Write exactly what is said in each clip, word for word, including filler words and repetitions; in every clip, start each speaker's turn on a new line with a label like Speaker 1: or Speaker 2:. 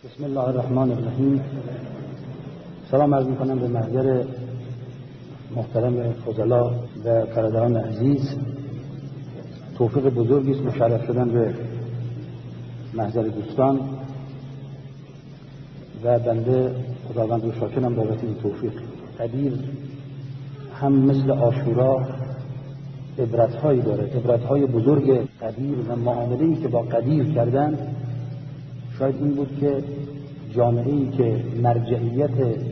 Speaker 1: بسم الله الرحمن الرحیم. سلام عرض میکنم به محضر محترم فضلا و برادران عزیز. توفیق بزرگی است مشرف شدن به محضر دوستان و بنده خداوند رو شاکرم بابت این توفیق. قدیر هم مثل عاشورا عبرت‌هایی داره، عبرت‌های بزرگ قدیر و معامله‌ای که با قدیر کردن شاید این بود که جامعه‌ای که مرجعیت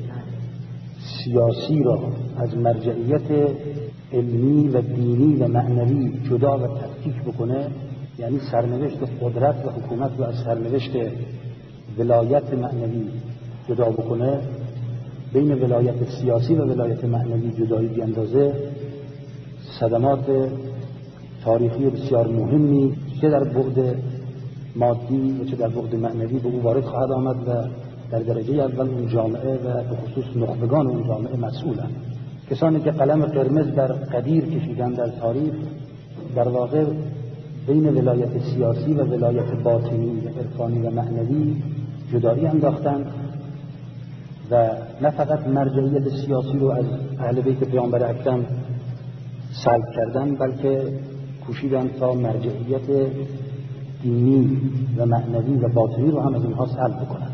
Speaker 1: سیاسی را از مرجعیت علمی و دینی و معنوی جدا و تفکیک بکنه، یعنی سرنوشت قدرت و حکومت رو از سرنوشت ولایت معنوی جدا بکنه، بین ولایت سیاسی و ولایت معنوی جدایی بیندازه، صدمات تاریخی بسیار مهمی چه در بعد مادی و چه در بعد معنوی به او وارد خواهد آمد و در درجه اول اون جامعه و به خصوص نخبگان اون جامعه مسئولند. کسانی که قلم قرمز در قدیر کشیدن در تاریخ در واقع بین ولایت سیاسی و ولایت باطنی و عرفانی و معنوی جدایی انداختند و نه فقط مرجعیت سیاسی رو از اهل بیت پیامبر اکرم سلب کردن، بلکه کوشیدند تا مرجعیت دینی و معنوی و باطنی رو هم از اینها سلب بکنن.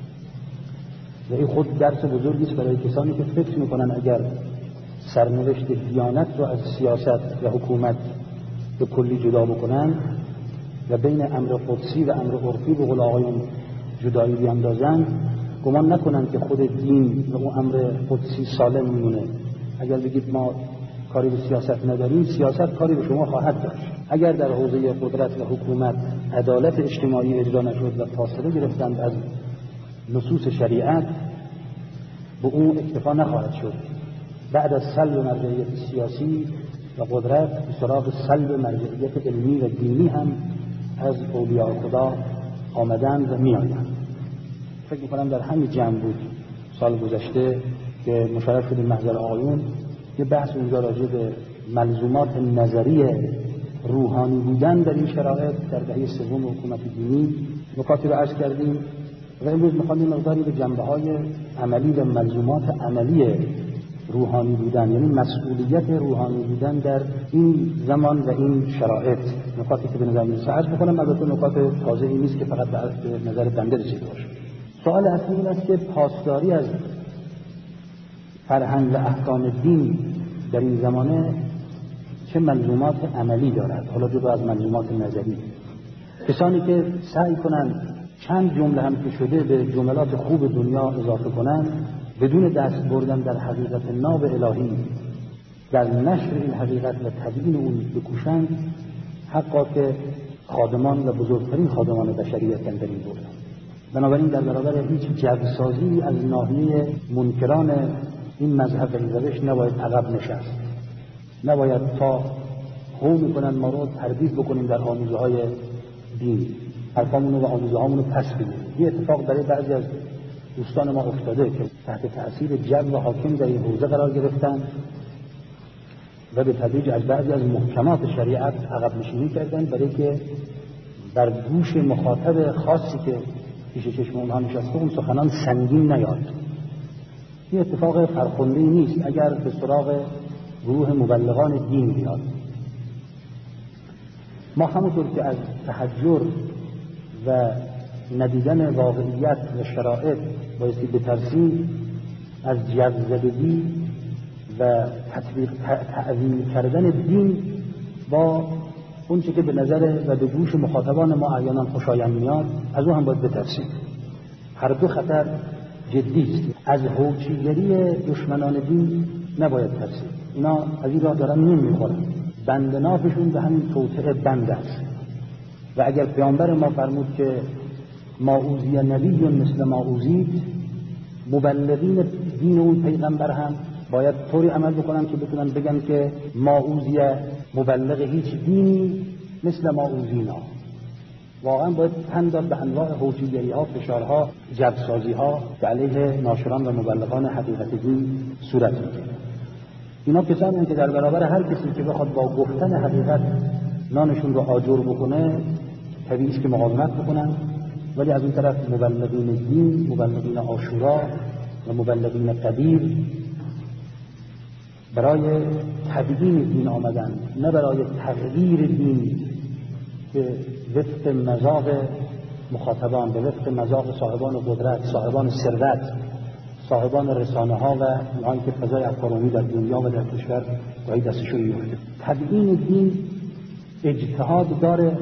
Speaker 1: و این خود درس بزرگی است برای کسانی که فکر میکنن اگر سرنوشت دیانت رو از سیاست و حکومت به کلی جدا بکنن و بین امر قدسی و امر عرفی به قول آقایون جدایی بیاندازن، گمان نکنن که خود دین و اون امر قدسی سالم میمونه. اگر بگید ما کاری به سیاست نداریم، سیاست کاری به شما خواهد داشت. اگر در حوزه قدرت و حکومت عدالت اجتماعی اجرا نشد و فاصله گرفتند از نصوص شریعت، به اون اکتفا نخواهد شد. بعد از سلب مرجعیت سیاسی و قدرت به سراغ سلب مرجعیت علمی و دینی هم از اولیاء خدا آمدند و می آیند. فکر می‌کنم در همین جمع بود سال گذشته که مشرف شدیم محضر آقایون، یه بحث اونجا راجع به ملزومات نظری روحانی بودن در این شرایط در دهه سوم حکومت دینی نکاتی رو عرض کردیم و امروز می‌خوام این مقداری به جنبه‌های عملی و ملزومات عملی روحانی بودن، یعنی مسئولیت روحانی بودن در این زمان و این شرایط، نکاتی که به نظر میرسه عرض بکنم. البته نکات تازه‌ای نیست که فقط به نظر بنده رسیده باشه. سوال اصلی این است که پاسداری از فرهنگ و احکام دین در این زمانه چه ملزومات عملی دارد، حالا جدا از ملزومات نظری. کسانی که سعی کنند چند جمله هم که شده به جملات خوب دنیا اضافه کنند، بدون دست بردن در حقیقت ناب الهی در نشر این حقیقت و تبیین اون بکوشند، حقا که خادمان و بزرگترین خادمان بشریت در این بردن. بنابراین در برابر هیچ جوسازی از ناحیه منکران این مذهب و این روش نباید عقب نشست. نباید تا هو میکنن ما رو تردید بکنیم در آموزه های دین، حرفامونو و آموزه هامونو پس بگیریم. یه اتفاق برای بعضی از دوستان ما افتاده که تحت تأثیر جو و حاکم در این حوزه قرار گرفتن و به تدریج از بعضی از محکمات شریعت عقب نشینی کردن برای که در گوش مخاطب خاصی که پیش چشم اونها نشسته اون سخنان سنگین نیاد. این اتفاق فرخنده‌ای نیست اگر به سراغ گروه مبلغان دین بیاد. ما همونطور که از تحجر و ندیدن واقعیت و شرایط بایستی بترسیم، از جذبگی و تطبیق تعظیم کردن دین با اون چه که به نظر و به گوش مخاطبان ما احیانا خوشایند میاد، از اون هم باید بترسیم. هر دو خطر جدی است. از هوچیگری دشمنان دین نباید ترسید. اینا از این راه دارن نمیخورن، بند نافشون به همین توطئه بند است. و اگر پیامبر ما فرمود که ما اوذی نبی مثل ما اوذید، مبلغین دین اون پیغمبر هم باید طوری عمل بکنن که بتونن بگن که ما اوذی مبلغ هیچ دینی مثل ما اوذینا. واقعا باید تن داد به انواع هوچیگری ها، فشارها، جبسازی ها که علیه ناشران و مبلغان حقیقت دین صورت میگیره. اینا کسانی هستند که در برابر هر کسی که بخواد با گفتن حقیقت نانشون رو آجر بکنه، طبیعی است که مقاومت بکنن ولی از اون طرف مبلغین دین، مبلغین عاشورا و مبلغین قدیر برای تبیین دین آمدن، نه برای تغییر دین که وفق مذاق مخاطبان، به وفق مذاق صاحبان قدرت، صاحبان ثروت، صاحبان رسانه ها و اونهایی که فضای افکارعمومی در دنیا و در کشور گاهی دستشون میفته. تبیین دین اجتهاد داره،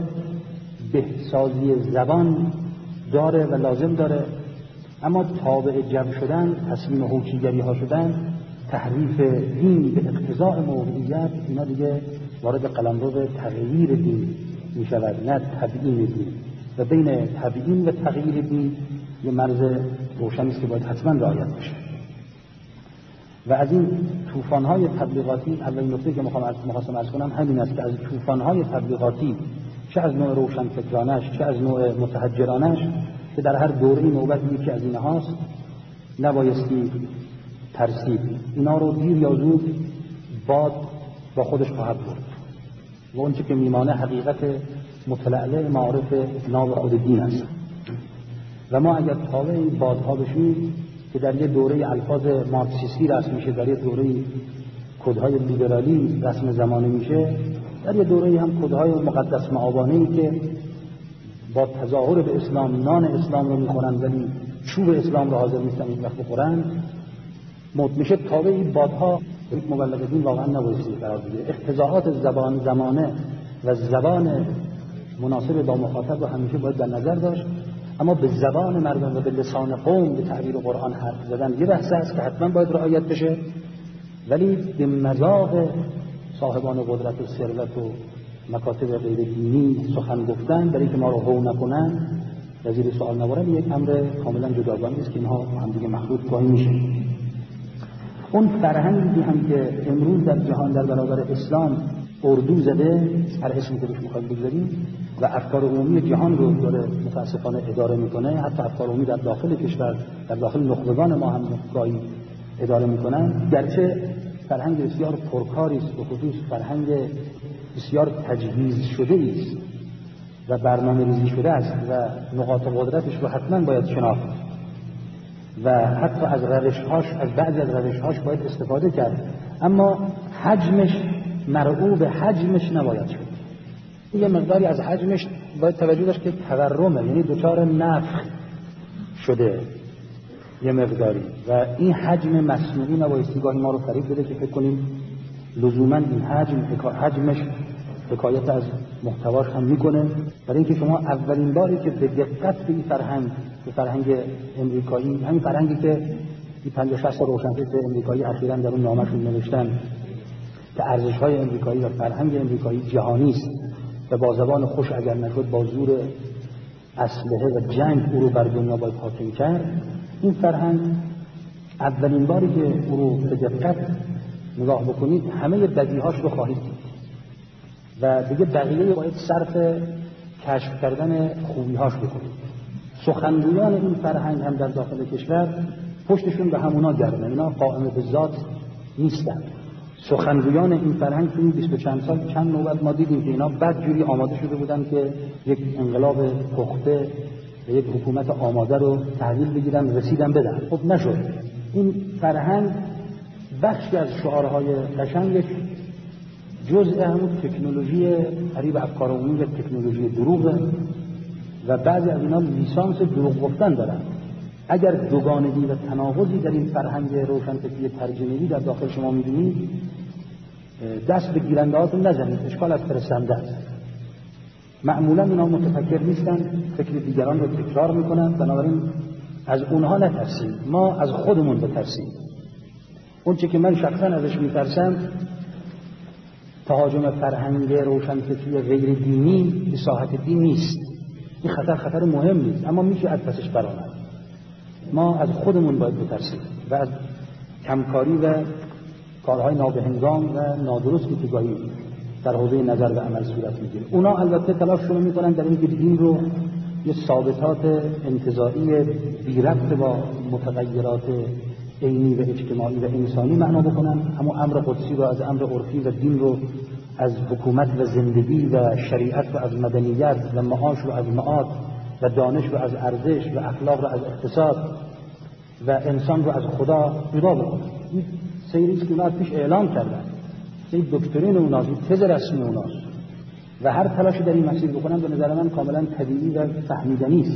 Speaker 1: بهسازی زبان داره و لازم داره، اما تابع جمع شدن، تصمیم هوشیگری ها شدن، تحریف دین به اقتضاء موضوعیت، اینا دیگه وارد قلمرو تغییر دین می شود، نه تبیین دین. و بین تبیین و تغییر دین یه مرز روشنی است که باید حتما رعایت بشه. و از این طوفان‌های تبلیغاتی، اولین نکته که می‌خواستم عرض کنم همین است که از طوفان‌های تبلیغاتی، چه از نوع روشنفکرانش چه از نوع متحجرانش، که در هر دوره‌ای نوبت یکی از اینهاست، نبایستی ترسید. اینا رو دیر یا زود باد با خودش خواهد برد و اون چه که میمانه حقیقت متلعلع معارف ناب خود دین است. و ما اگر تابع این بادها بشیم که در یه دوره الفاظ مارکسیستی رسم میشه، در یه دوره کدهای لیبرالی رسم زمانه میشه، در یه دوره هم کدهای مقدس معابانه‌ای که با تظاهر به اسلام نان اسلام رو میخورن ولی چوب اسلام رو حاضر نیستن این وقت بخورن، موت میشه. تابع این بادها مبلغ دین واقعا نبایستی قرار بگیره. اقتضاعات زبان زمانه و زبان مناسب با مخاطب رو همیشه باید در نظر داشت، اما به زبان مردم و به لسان قوم به تعبیر قرآن حرف زدن یه بحث است که حتما باید رعایت بشه، ولی به مذاق صاحبان قدرت و ثروت و مکاتب غیر دینی سخن گفتن برای که ما رو هو نکنن و زیر سوال نبرن یک امر کاملا جداگانه است که اینها هم دیگه مخلوط گاهی میشه. اون فرهنگی هم که امروز در جهان در برابر اسلام اردو زده، هر اسمی که بهش می‌خوایم بگذاریم، و افکار عمومی جهان رو داره متاسفانه اداره میکنه، حتی افکار عمومی در داخل کشور، در داخل نخبگان ما هم گاهی اداره میکنن، گرچه فرهنگ بسیار پرکاری است، به خصوص فرهنگ بسیار تجهیز شده است و برنامه ریزی شده است و نقاط قدرتش رو حتما باید شناخت و حتی از روش‌هاش، از بعضی از روش‌هاش باید استفاده کرد، اما حجمش مرعوب به حجمش نباید شد. یه مقداری از حجمش باید توجه داشت که تورمه، یعنی دوچار نفخ شده یه مقداری، و این حجم مصنوعی نبایستی گاهی ما رو فریب بده که فکر کنیم لزوما این حجم حجمش حکایت از محتواش هم میکنه، برای اینکه شما اولین باری که به دقت به این فرهنگ، به فرهنگ امریکایی، همین فرهنگی که این پنجاه شصت تا روشنفکر امریکایی اخیراً در اون نامه‌شون نوشتن که ارزش‌های امریکایی و فرهنگ امریکایی جهانی است و با زبان خوش اگر نشد با زور اسلحه و جنگ او رو بر دنیا باید حاکم کرد، این فرهنگ اولین باری که او رو به دقت نگاه بکنید همه بدیهاش رو خواهید دید و دیگه بقیه باید صرف کشف کردن خوبی‌هاش بکنید. سخنگویان این فرهنگ هم در داخل کشور پشتشون به همونا گرمه، اینا قائم به ذات نیستن. سخنگویان این فرهنگ تو این بیست و چند سال چند نوبت ما دیدیم که اینا بدجوری آماده شده بودن که یک انقلاب پخته و یک حکومت آماده رو تحویل بگیرن، رسیدن بدن، خب نشد. این فرهنگ بخشی از شعارهای قشنگش جزء همون تکنولوژی قریب افکار عمومی و تکنولوژی دروغه و بعضی از اینا لیسانس دروغ گفتن دارن. اگر دوگانگی و تناقضی در این فرهنگ روشنفکری ترجمه‌ای در داخل شما می‌بینید، دست به گیرنده هاتون نزنید، اشکال از فرستنده است. معمولا اینا متفکر نیستن، فکر دیگران رو تکرار میکنن، بنابراین از اونها نترسیم، ما از خودمون بترسیم. اون چه که من شخصا ازش میترسم تهاجم فرهنگ روشنفکری غیر دینی به ساحت دین نیست. این خطر خطر مهم نیست، اما میشه از پسش برآمد. ما از خودمون باید بترسیم و از کمکاری و کارهای نابهنگام و نادرستی که گاهی در حوزه نظر و عمل صورت میگیره. اونا البته تلاششون میکنن در اینکه دین رو یه ثابتات انتزاعی بی ربط با متغیرات عینی و اجتماعی و انسانی معنا بکنن، اما امر قدسی رو از امر عرفی و دین رو از حکومت و زندگی و شریعت رو از مدنیت و معاش رو از معاد و دانش رو از ارزش و اخلاق رو از اقتصاد و انسان رو از خدا جدا بکنه. این سیری است که اونا پیش اعلام کردن، این دکترین اوناست، این تز رسمی اوناست و هر تلاشی در این مسیر بکنن به نظر من کاملا طبیعی و فهمیدنی است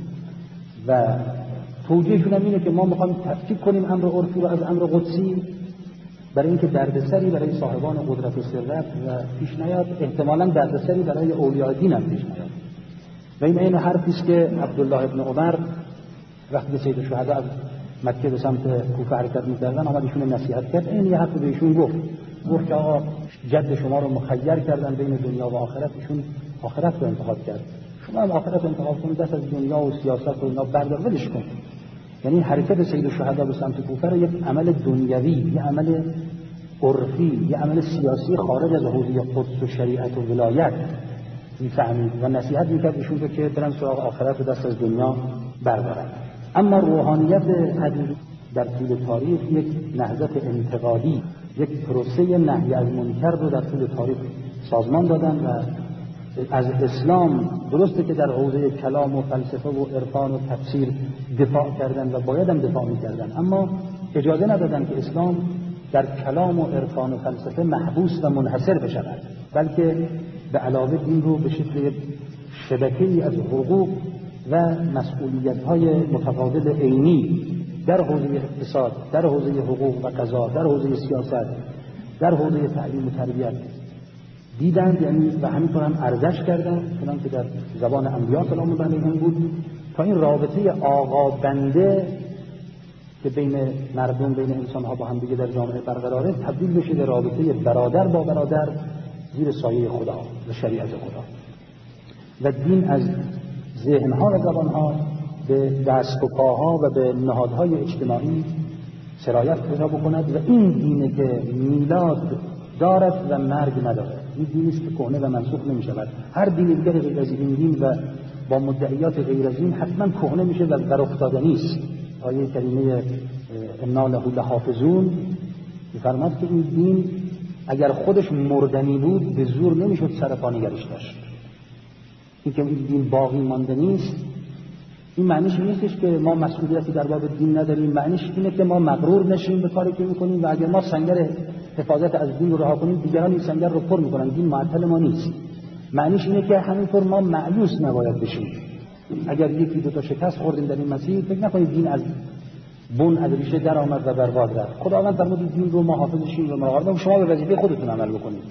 Speaker 1: و توجیهشون هم اینه که ما میخوایم تفکیک کنیم امر عرفی رو از امر قدسی برای اینکه دردسری برای صاحبان قدرت و ثروت و پیش نیاد، احتمالاً دردسری برای اولیاء دین هم پیش نیاد. و این این حرفی است که عبدالله ابن عمر وقتی سید الشهدا از مکه به سمت کوفه حرکت می‌کردن آمد ایشون نصیحت کرد. این یه حرف به ایشون گفت گفت که آقا جد شما رو مخیر کردن بین دنیا و آخرت، ایشون آخرت رو انتخاب کرد، شما هم آخرت رو انتخاب کنید، دست از دنیا و سیاست و اینا بردار ولش کن. یعنی حرکت سید الشهدا به سمت کوفه رو یک عمل دنیوی، یک عمل عرفی، یک عمل سیاسی خارج از حوزه قدس و شریعت و ولایت می‌فهمید و نصیحت می‌کرد ایشون رو که برن سراغ آخرت و دست از دنیا بردارن. اما روحانیت حقیقی در طول تاریخ یک نهضت انتقادی، یک پروسه نهی از منکر رو در طول تاریخ سازمان دادن و از اسلام درسته که در حوزه کلام و فلسفه و عرفان و تفسیر دفاع کردن و باید هم دفاع می‌کردن، اما اجازه ندادن که اسلام در کلام و عرفان و فلسفه محبوس و منحصر بشود، بلکه به علاوه این رو به شکل یک شبکه‌ای از حقوق و مسئولیت‌های متقابل عینی در حوزه اقتصاد، در حوزه حقوق و قضا، در حوزه سیاست، در حوزه تعلیم و تربیت دیدند، یعنی و همینطور هم ارزش کردند، چنانکه در زبان انبیا سلام الله علیهم بود، تا این رابطه آقا بنده که بین مردم، بین انسان‌ها با هم دیگه در جامعه برقراره، تبدیل بشه به رابطه برادر با برادر زیر سایه خدا و شریعت خدا و دین از ذهن‌ها و زبان‌ها به دست و پاها و به نهادهای اجتماعی سرایت پیدا بکند و این دینه که میلاد دارد و مرگ ندارد. این دینی است که کهنه و منسوخ نمی‌شود. هر دینی دیگر غیر از این دین و با مدعیات غیر از این حتما کهنه میشه و در افتادنی است. آیه کریمه انا له لحافظون می‌فرماید که این دین اگر خودش مردنی بود به زور نمیشد سر پا نگرش داشت. این که این دین باقی مانده نیست، این معنیش نیستش که ما مسئولیتی در باب دین نداریم، معنیش اینه که ما مغرور نشیم به کاری که میکنیم و اگر ما سنگر حفاظت از دین رو رها کنیم دیگران این سنگر رو پر میکنن، دین معطل ما نیست. معنیش اینه که همینطور ما مایوس نباید بشیم. اگر یکی دو تا شکست خوردیم در این مسیر فکر نکنید دین از بن از ریشه در آمد و برباد رفت. خداوند فرمود دین رو ما حافظشیم و مراقبیم، شما به وظیفه خودتون عمل بکنید.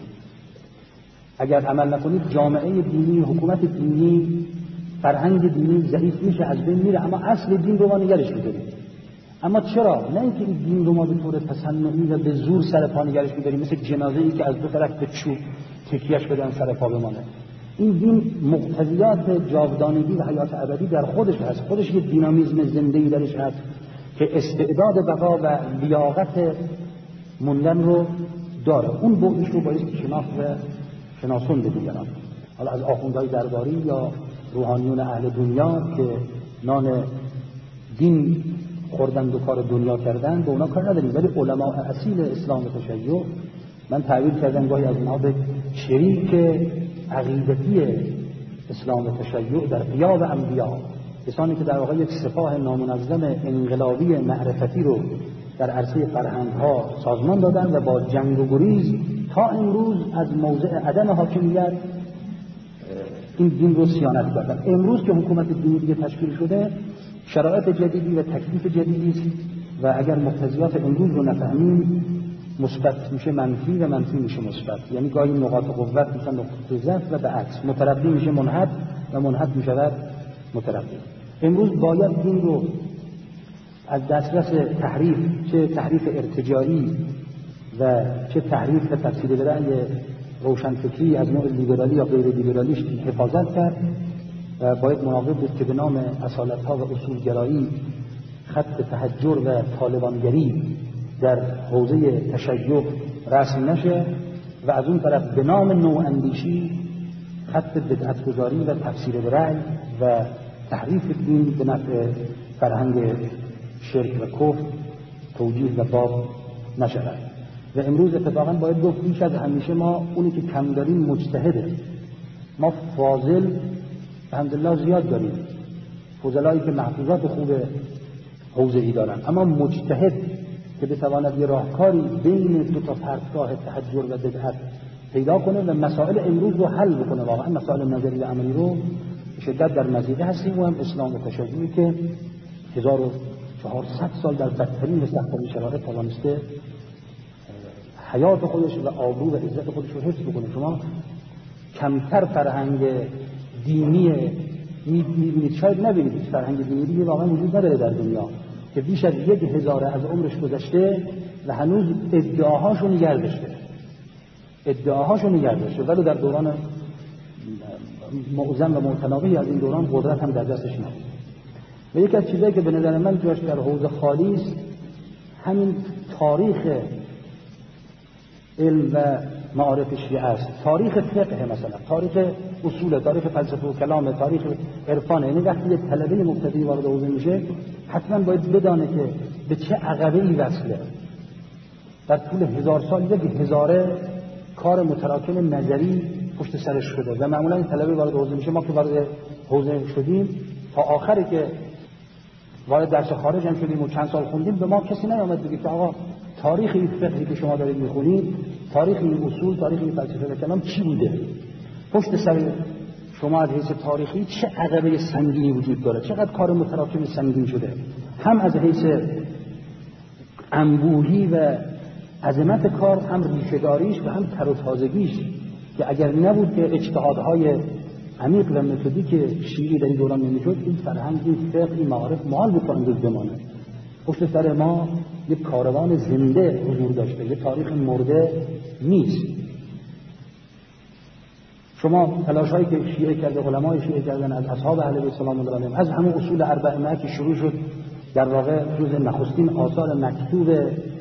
Speaker 1: اگر عمل نکنید جامعه دینی، حکومت دینی، فرهنگ دینی ضعیف میشه، از بین میره، اما اصل دین رو ما نگرش می‌داریم. اما چرا؟ نه اینکه این دین رو ما به طور تصنعی و به زور سر پا نگرش می‌داریم، مثل جنازه‌ای که از دو طرف به چوب تکیهش بدن سر پا بمانه. این دین مقتضیات جاودانگی و حیات ابدی در خودش هست، خودش یک دینامیسم زنده‌ای درش هست که استعداد بقا و لیاقت موندن رو داره. اون بعدش رو باید شناخت و شناسون به دیگران، حالا از آخوندهای درباری یا روحانیون اهل دنیا که نان دین خوردند و کار دنیا کردن، به اونا کار نداریم، ولی علماء اصیل اسلام و تشیع من تعبیر کردم گاهی از اینها به شریک عقیدتی اسلام و تشیع در غیاب انبیا، کسانی که در واقع یک سپاه نامنظم انقلابی معرفتی رو در عرصه فرهنگ‌ها سازمان دادن و با جنگ و گریز تا امروز از موضع عدم حاکمیت این دین رو صیانت کردن. امروز که حکومت دینی دیگه تشکیل شده، شرایط جدیدی و تکلیف جدیدی است و اگر مقتضیات امروز رو نفهمیم مثبت میشه منفی و منفی میشه مثبت، یعنی گاهی نقاط قوت میشن نقاط ضعف و به عکس، مترقی میشه منحط و منحط میشود مترقی. امروز باید دین رو از دسترس تحریف، چه تحریف ارتجاعی و چه تحریف و تفسیر به رأی روشنفکری از نوع لیبرالی یا غیر لیبرالیش حفاظت کرد و باید مراقب بود که به نام اصالت‌ها و اصولگرایی خط تحجر و طالبانگری در حوزه تشیع رسم نشه و از اون طرف به نام نواندیشی خط بدعت‌گذاری و تفسیر به رأی و تحریف دین به نفع فرهنگ شرک و کفر توجیه و باب نشود. و امروز اتفاقا باید گفت بیش از همیشه ما اونی که کم داریم مجتهده. ما فاضل الحمدلله زیاد داریم، فضلایی که محفوظات خوب حوزه‌ای دارن، اما مجتهد که بتواند یه راهکاری بین دو تا پرتگاه تحجر و بدعت پیدا کنه و مسائل امروز رو حل بکنه، واقعا مسائل نظری و عملی رو شدت در مزیده هستیم. و هم اسلام و تشیعی که هزار و چهارصد سال در بدترین و سخت‌ترین شرایط توانسته حیات خودش و آبرو و عزت خودش رو حفظ بکنه. شما کمتر فرهنگ دینی میبینید، شاید نبینید فرهنگ دینی واقعا وجود نداره در دنیا که بیش از یک هزاره از عمرش گذشته و هنوز ادعاهاشو نگه داشته ادعاهاشو نگه داشته ولی در دوران معظم و متناقضی از این دوران قدرت هم در دستش نبود. و یکی از چیزایی که به نظر من جاش در حوزه خالی است همین تاریخ علم و معارف شیعه است. تاریخ فقه مثلا، تاریخ اصول، تاریخ فلسفه و کلام، تاریخ عرفان. یعنی وقتی یک طلبه مبتدی وارد حوزه میشه حتما باید بدانه که به چه عقبه‌ای وصله. در طول هزار سال یک هزاره کار متراکم نظری پشت سرش شده و معمولا این طلبه وارد حوزه میشه. ما که وارد حوزه شدیم تا آخری که وارد درس خارج هم شدیم و چند سال خوندیم به ما کسی نیامد بگه که آقا تاریخ این فقهی که شما دارید میخونید، تاریخ این اصول، تاریخ این فلسفه و کلام چی بوده؟ پشت سر شما از حیث تاریخی چه عقبه سنگینی وجود داره؟ چقدر کار متراکم سنگین شده؟ هم از حیث انبوهی و عظمت کار، هم ریشه‌داریش و هم تر و تازگیش که اگر نبود که اجتهادهای عمیق و متدیک شیعی در این دوران نمیشد، این فرهنگ، این فقه، این معارف محال بود تا امروز بمانه. پشت سر ما یک کاروان زنده حضور داشته، یک تاریخ مرده نیست. شما تلاش‌هایی که شیعه کرده، علمای شیعه کردن از اصحاب اهل بیت سلام الله علیهم، از همون اصول اربعه که شروع شد در واقع جز نخستین آثار مکتوب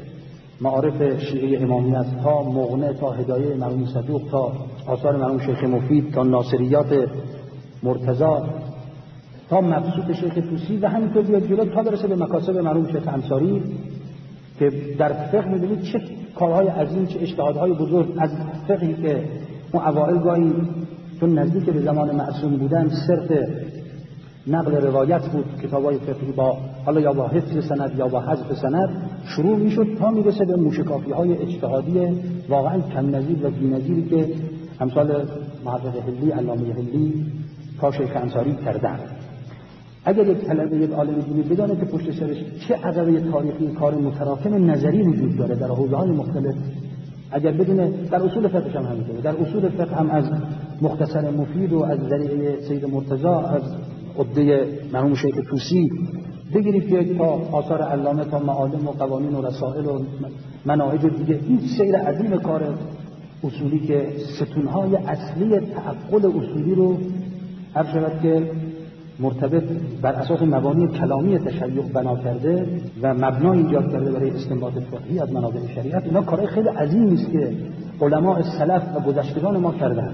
Speaker 1: معارف شیعه امامیه است، تا مغنی، تا هدایه مرحوم صدوق، تا آثار مرحوم شیخ مفید، تا ناصریات مرتضی، تا مبسوط شیخ طوسی و همینطور بیاد جلو تا برسه به مکاسب مرحوم شیخ انصاری که در فقه می‌بینید چه کارهای عظیم، چه اجتهادهای بزرگ. از فقهی که اون اوائل گاهی چون نزدیک به زمان معصوم بودن صرف نقل روایت بود، کتابای فقهی با حالا یا با حفظ سند یا با حذف سند شروع میشد تا میرسه به موشکافی‌های اجتهادی واقعا کم نظیر و بی‌نظیری که امثال محقق حلی، علامه حلی، تا شیخ انصاری کردن. اگر یک طلبه، یک عالم دینی بدانه که پشت سرش چه عقبه تاریخی کار متراکم نظری وجود داره در حوزه‌های مختلف، اگر بدونه در اصول فقه هم همینطوره، در اصول فقه هم از مختصر مفید و از ذریعه سید مرتضی، از عده مرحوم شیخ طوسی بگیرید که تا آثار علامه، تا معالم و قوانین و رسائل و مناهج دیگه، این سیر عظیم کار اصولی که ستونهای اصلی تعقل اصولی رو هر شود که مرتبط بر اساس مبانی کلامی تشیع بنا کرده و مبنا ایجاد کرده برای استنباط فقهی از منابع شریعت. اینا کارهای خیلی عظیمی است که علماء سلف و گذشتگان ما کردن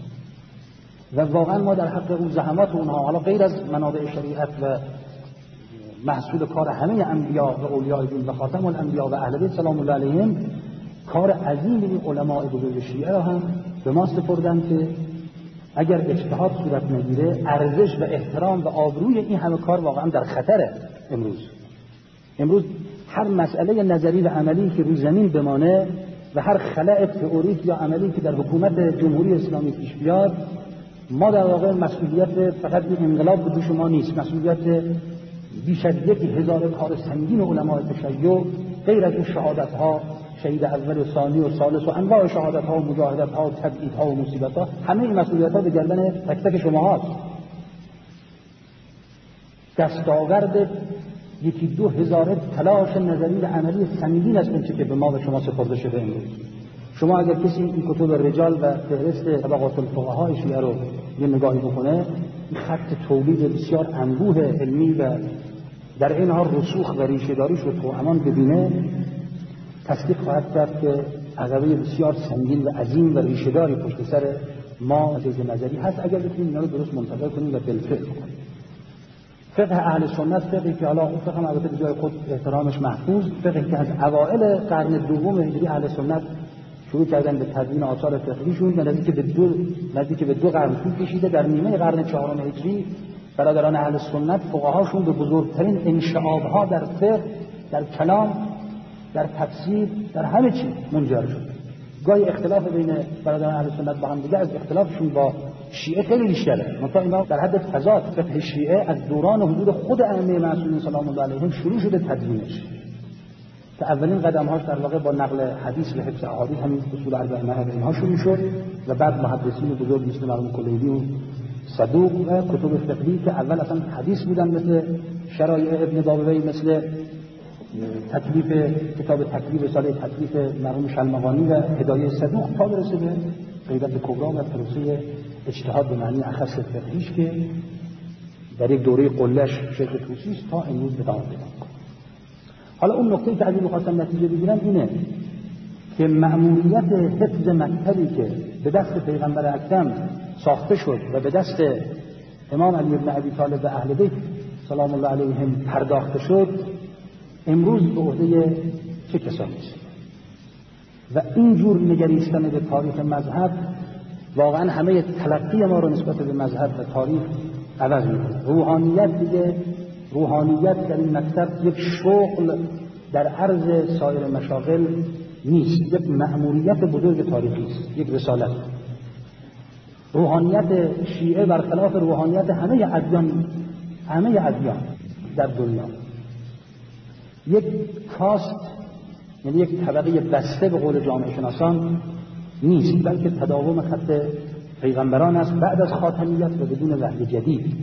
Speaker 1: و واقعا ما در حق اون زحمات اونها، حالا غیر از منابع شریعت و محصول کار همه انبیا و اولیاء دین و خاتم الانبیا و اهل بیت سلام الله علیهم، کار عظیمی این علماء بزرگ شیعه را هم به ما سپردن که اگر اجتهاد صورت نگیره ارزش و احترام و آبروی این همه کار واقعا در خطره. امروز امروز هر مسئله نظری و عملی که روی زمین بمانه و هر خلأ تئوریک یا عملی که در حکومت جمهوری اسلامی پیش بیاد، ما در واقع مسئولیت فقط این انقلاب به دوش ما نیست، مسئولیت بیش از یک هزار کار سنگین علماء تشیع، غیر از اون شهادت ها، شهید اول و ثانی و ثالث و انواع شهادت ها و مجاهدت ها و تبعید ها و مصیبت ها، همه این مسئولیت ها به گردن تک تک شما هاست. دستاورد یکی دو هزار تلاش نظری و عملی سنگین است اون چه که به ما و شما سپرده شده امروز. شما اگر کسی این کتب رجال و فهرست طبقات الفقهاء شیعه رو یه نگاهی بکنه، این خط تولید بسیار انبوه علمی و در این حال رسوخ و ریشه داریش رو توامان ببینه، تصدیق خواهد کرد که عقبه بسیار سنگین و عظیم و ریشه داری پشت سر ما از نظری هست اگر بتونیم اینا رو درست منتقل کنیم و بالفعل بکنیم. فقه اهل سنت، فقهی که حالا اون فقه هم البته به جای خود احترامش محفوظ، فقهی که از اوائل قرن دوم هجری اهل سنت شروع کردن به تدوین آثار فقهیشون و نزدیک به دو نزدیک به دو قرن طول کشیده. در نیمه قرن چهارم هجری برادران اهل سنت فقهاشون به بزرگترین انشعاب‌ها در فقه، در کلام، در تفسیر، در همه چی منجر شد. گاهی اختلاف بین برادران اهل سنت با هم دیگه از اختلافشون با شیعه خیلی بیشتره. مثلا اینا در حد تضاد فقه شیعه از دوران حضور خود ائمه معصومین سلام الله علیهم شروع شده تدوینش. که اولین قدم‌هاش در واقع با نقل حدیث و حفظ احادیث همین اصول اربعه مذهب اینها شروع شد و بعد محدثین بزرگ مثل مرحوم کلیدی و صدوق و کتب فقهی که اول اصلا حدیث بودن مثل شرایع ابن بابوی، مثل تکلیف کتاب تکلیف رساله تکلیف مرحوم شلمغانی و هدایه صدوق تا برسه به غیبت کبرا و پروسه اجتهاد به معنی اخص فقهیش که در یک دوره قله‌اش شیخ طوسی است تا امروز ادامه پیدا می‌کنه. حالا اون نکته‌ای که از این می‌خواستم نتیجه بگیرم اینه که مأموریت حفظ مکتبی که به دست پیغمبر اکرم ساخته شد و به دست امام علی بن ابی طالب و اهل بیت سلام الله علیهم پرداخته شد، امروز به عهده چه کسانی است؟ و اینجور نگریستن به تاریخ مذهب واقعا همه تلقی ما رو نسبت به مذهب و تاریخ عوض می‌کنه. روحانیت دیگه روحانیت در این مکتب یک شغل در عرض سایر مشاغل نیست، یک مأموریت بزرگ تاریخی است، یک رسالت. روحانیت شیعه برخلاف روحانیت همه ادیان همه ادیان در دنیا یک کاست، یعنی یک طبقه بسته به قول جامعه شناسان نیست، بلکه تداوم خط پیغمبران است بعد از خاتمیت و بدون وحی جدید.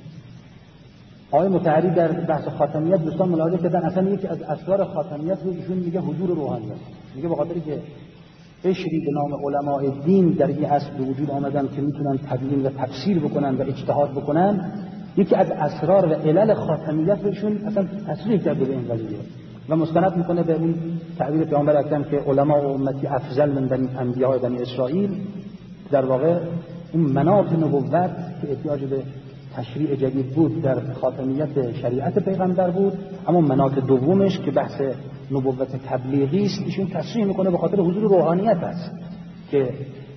Speaker 1: آقای مطهری در بحث خاتمیت دوستان ملاحظه کردن اصلا یکی از اسرار خاتمیت رو ایشون میگه حضور روحانیت. میگه به خاطری که قشری به نام علماء دین در این عصر به وجود آمدن که میتونن تبیین و تفسیر بکنن و اجتهاد بکنن، یکی از اسرار و علل خاتمیت روشون اصلا تصریح کرده به این قضیه و مستند میکنه به اون تعبیر پیامبر اکرم که علما و امتی افضل من بنی انبیاء بنی اسرائیل. در واقع اون مناط نبوت که احتیاج به تشریع جدید بود در خاتمیت شریعت پیغمبر بود، اما مناط دومش که بحث نبوت تبلیغی است ایشون تصریح میکنه به خاطر حضور روحانیت است که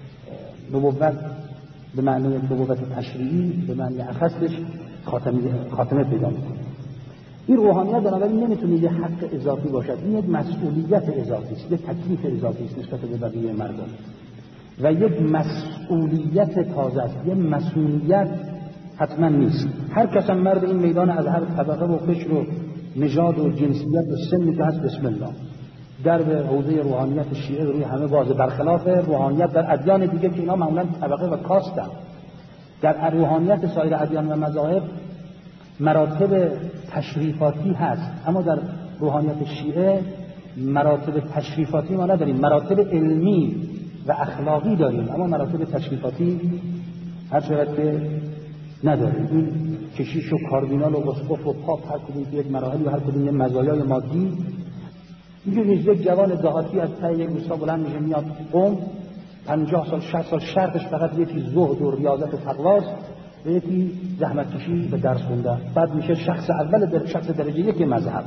Speaker 1: نبوت به معنی نبوت تشریعی به معنی اخصش خاتمه پیدا میکنه. این روحانیت بنابراین نمیتونه یه حق اضافی باشد، این یک مسئولیت اضافی است، یک تکلیف اضافی است نسبت به بقیه مردم و یک مسئولیت تازه است، یک مسئولیت حتما نیست. هر کس هم مرد این میدان از هر طبقه و قشر و نژاد و جنسیت و سنی که هست بسم الله در به حوزه روحانیت شیعه روی همه بازه، برخلاف روحانیت در ادیان دیگه که اینا معمولا طبقه و کاستن. در روحانیت سایر ادیان و مذاهب مراتب تشریفاتی هست، اما در روحانیت شیعه مراتب تشریفاتی ما نداریم، مراتب علمی و اخلاقی داریم اما مراتب تشریفاتی هر چقدر که نداریم. این کشیش و کاردینال و اسقف و پاپ هر کدوم که یک مراحلی و هر کدوم یک مزایای مادی. اینجور نیست یک جوان دهاتی از ته یک روستا بلند میشه میاد قم، پنجاه سال شصت سال شرطش فقط یکی زهد و ریاضت و تقواست و یکی زحمت کشی و درس خوندن، بعد میشه شخص اول در شخص درجه یک مذهب.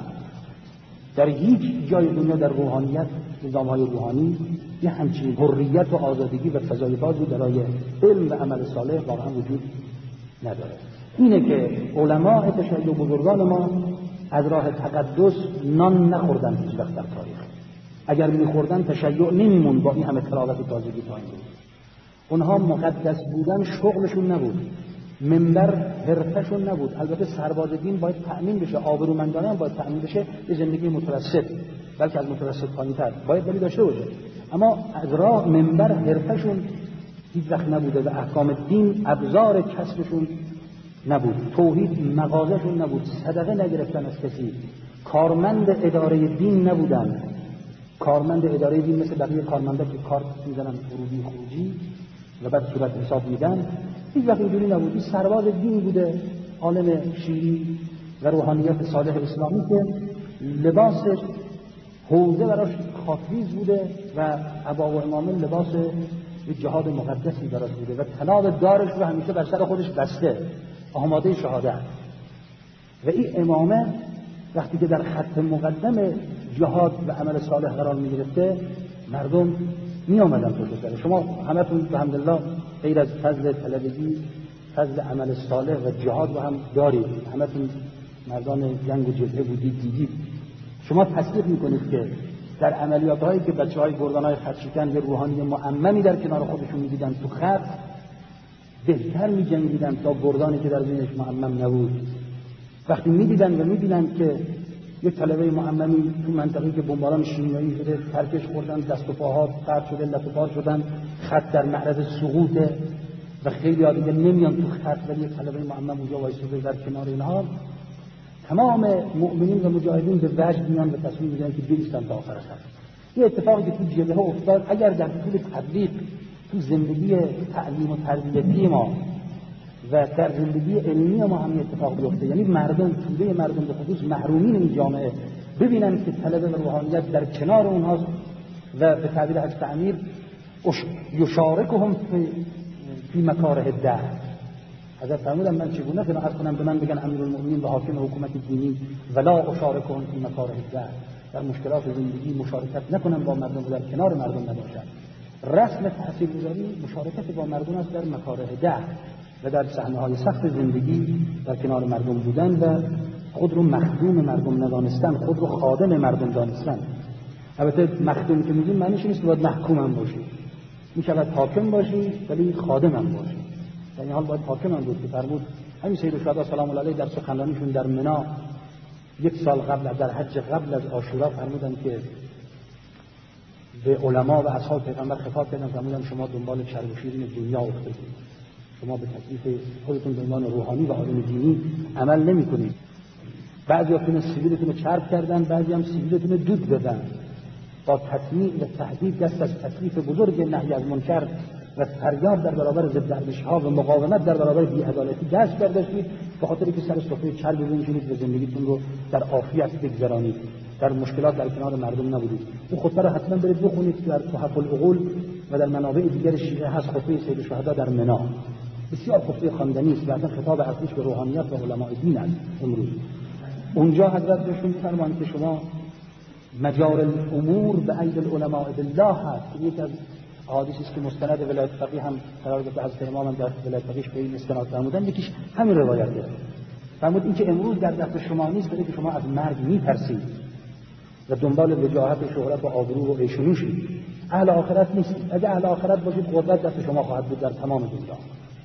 Speaker 1: در هیچ جای دنیا در روحانیت نظام‌های روحانی یه همچین حریت و آزادگی و فضای بازی برای علم و عمل صالح واقعا وجود نداره. اینه که علماء تشیع بزرگان ما از راه تقدس نان نخوردن هیچ وقت در تاریخ. اگر میخوردن تشیع نمیمون با این همه تراوت و تازگی تا این بود. اونها مقدس بودن شغلشون نبود، منبر حرفشون نبود. البته سرباز دین باید تأمین بشه، آبرومندانه هم باید تأمین بشه به زندگی متوسط، بلکه از متوسط پایین‌تر باید ولی داشته باشه، اما از راه منبر حرفشون هیچ وقت نبوده و احکام دین ابزار کسبشون نبود، توحید مغازشون نبود، صدقه نگرفتن از کسی، کارمند اداره دین نبودن. کارمند اداره دین مثل بقیه کارمندا که کارت میزنن ورودی خروجی و بعد صورت حساب میدن، هیچ وقت اینجوری نبود. این سرباز دین بوده، عالم شیعی و روحانیت صالح اسلامی که لباسش حوزه براش خاکریز بوده و عبا و امامه لباس جهاد مقدسی براش بوده و طناب دارش رو همیشه بر سر خودش بسته، آماده شهادت. و این امامه وقتی که در خط مقدم جهاد و عمل صالح قرار می گرفته، مردم می آمدن پشت سر. شما همتون الحمدلله غیر از فضل طلبگی فضل عمل صالح و جهاد رو هم دارید، همتون مردان جنگ و جبهه بودید دیدید. شما تصدیق میکنید که در عملیات هایی که بچه های گردان های خط شکن یه روحانی معممی در کنار خودشون میدیدن تو خط بهتر می جنگیدن تا گردانی که در بینش معمم نبود. وقتی میدیدن و میبینن که یک طلبه معممی تو منطقه‌ای که بمباران شیمیایی شده ترکش خوردن، دست و پاها پرت شده، لط و پار شدن، خط در معرض سقوطه و خیلی ها دیگه نمیان تو خط، ولی یک طلبه معمم اونجا وایساده در کنار اینها، تمام مؤمنین و مجاهدین به وجد میان و تصمیم میگیرن که بایستن تا آخر خط. یه اتفاقی که تو جبهه افتاد اگر در طول تبلیغ تو زندگی تعلیم و تربیتی ما و در زندگی علمی ما هم اتفاق بیفته، یعنی مردم، توده مردم به خصوص محرومین این جامعه ببینن که طلبه و روحانیت در کنار اونهاست و به تعبیر از تعمیر یشارکهم فی فی مکاره الدهر. حضرت فرمودن من چگونه قناعت کنم به من بگن امیرالمؤمنین و حاکم حکومت دینی ولا اشارکهم فی مکاره الدهر، در مشکلات زندگی مشارکت نکنم با مردم و در کنار مردم نباشم. رسم تاثیرگذاری مشارکت با مردم است در مکاره دهر و در صحنه‌های سخت زندگی در کنار مردم بودن و خود رو مخدوم مردم ندانستن، خود رو خادم مردم دانستن. البته مخدوم که میگیم معنیش نیست که باید محکوم هم باشی، میشود حاکم باشی ولی خادم هم باشی. در این حال باید حاکم هم بود که فرمود همین سید الشهدا سلام الله علیه در سخنرانیشون در منی یک سال قبل در حج قبل از عاشورا فرمودن که به علما و اصحاب پیغمبر خطاب کردن، فرمودن شما دنبال چرب و شیرین دنیا افتادید، شما به تکلیف خودتون به عنوان روحانی و عالم دینی عمل نمی‌کنید. بعضیاتون سیبیلتون رو چرب کردن، بعضی هم سیبیلتون رو دود دادن. با تطمیع و تهدید دست از تکلیف بزرگ نهی از منکر و فریاد در برابر ضد اندیش‌ها و مقاومت در برابر بی‌عدالتی دست برداشتید، به خاطر که سر سفره چرب بنشینید و زندگیتون رو در عافیت بگذرانید، در مشکلات در کنار مردم نبودید. این خطبه رو حتما برید بخونید، در تحف العقول و در منابع دیگر شیعه هست، خطبه سید الشهدا در منی. بسیار خطبه خواندنی است و اصلا خطاب اصلیش به روحانیت و علماء دین است. امروز اونجا حضرت بهشون می‌فرمایند که شما مجار الامور به اید العلماء بالله هست. یک از احادیثی است که مستند ولایت فقیه هم قرار گرفته، حضرت امام هم در ولایت فقیهش به این استناد فرمودن. یکیش همین روایته، فرمود این که امروز در دست شما نیست، بلکه شما از مرگ می‌ترسید و دنبال وجاهت و شهرت و آبرو و عیش و نوشید. اهل آخرت نیست. اگه اهل آخرت باشید قدرت دست شما خواهد بود در تمام دنیا.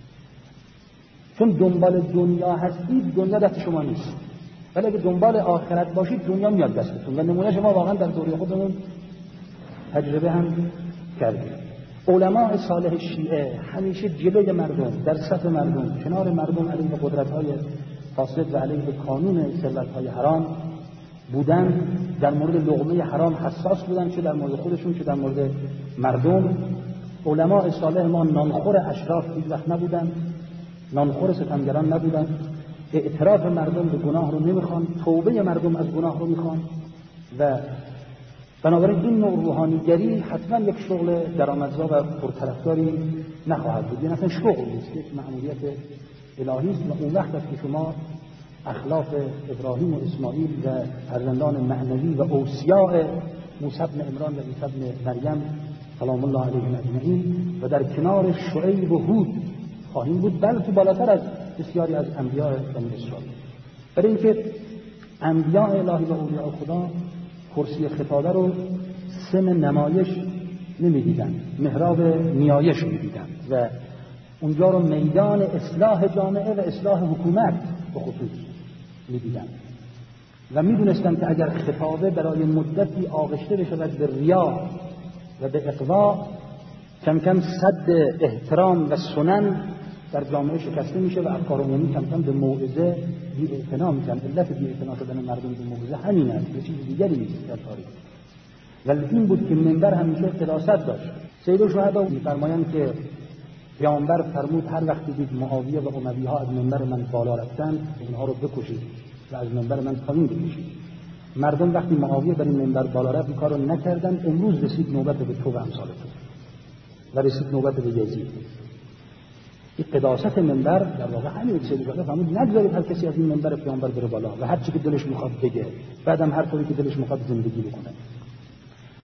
Speaker 1: چون دنبال دنیا هستید دنیا دست شما نیست، ولی اگه دنبال آخرت باشید دنیا میاد دستتون. و نمونه شما واقعا در دوره خودمون تجربه هم کردیم. علماء صالح شیعه همیشه جلوی مردم، در صف مردم، کنار مردم علیه قدرت‌های فاسد و علیه قانون ثروت‌های حرام بودن. در مورد لقمه حرام حساس بودن، چه در مورد خودشون چه در مورد مردم. علماء صالح ما نانخور اشراف هیچ وقت نبودن، نانخور ستمگران نبودن، اعتراف مردم به گناه رو نمیخوان، توبه مردم از گناه رو میخوان. و بنابراین این نوع روحانیگری حتما یک شغل درآمدزا و پرطرفداری نخواهد بود. این اصلا شغل نیست، یک مأموریت الهی است. و اون وقت است که شما اخلاف ابراهیم و اسماعیل و فرزندان معنوی و اوصیاء موسی بن عمران و عیسی بن مریم سلام الله علیهم اجمعین و در کنار شعیب و هود خواهیم بود، بلکه بالاتر از بسیاری از انبیاء بنی اسرائیل. برای اینکه انبیاء الهی و اولیاء خدا کرسی خطابه رو سم نمایش نمیدیدن، محراب نیایش میدیدن و اونجا رو میدان اصلاح جامعه و اصلاح حکومت به خصوص میدیدن و میدونستن که اگر خطابه برای مدتی آغشته بشود به ریا و به اقوا، کم کم صد احترام و سنن در جامعه شکسته میشه و افکار عمومی کم کم به موعظه بی‌اعتنا میشن. علت بی‌اعتنا شدن مردم به موعظه همین است، به چیز دیگری نیست در تاریخ. ولی این بود که منبر همیشه قداست داشت. سید الشهدا می‌فرمایند که پیامبر فرمود هر وقت دید معاویه و اموی ها از منبر من بالا رفتن، اینها رو بکشید و از منبر من پایین بکشید. مردم وقتی معاویه بر این منبر بالا رفت این کارو نکردن. امروز رسید نوبت به تو و امثالتون و رسید نوبت به یزید. این قداست منبر در واقع همین که سید الشهدا فرمود نگذارید هر کسی از این منبر پیامبر بره بالا و هر چی که دلش میخواد بگه، بعدم هر طوری که دلش میخواد زندگی بکنه.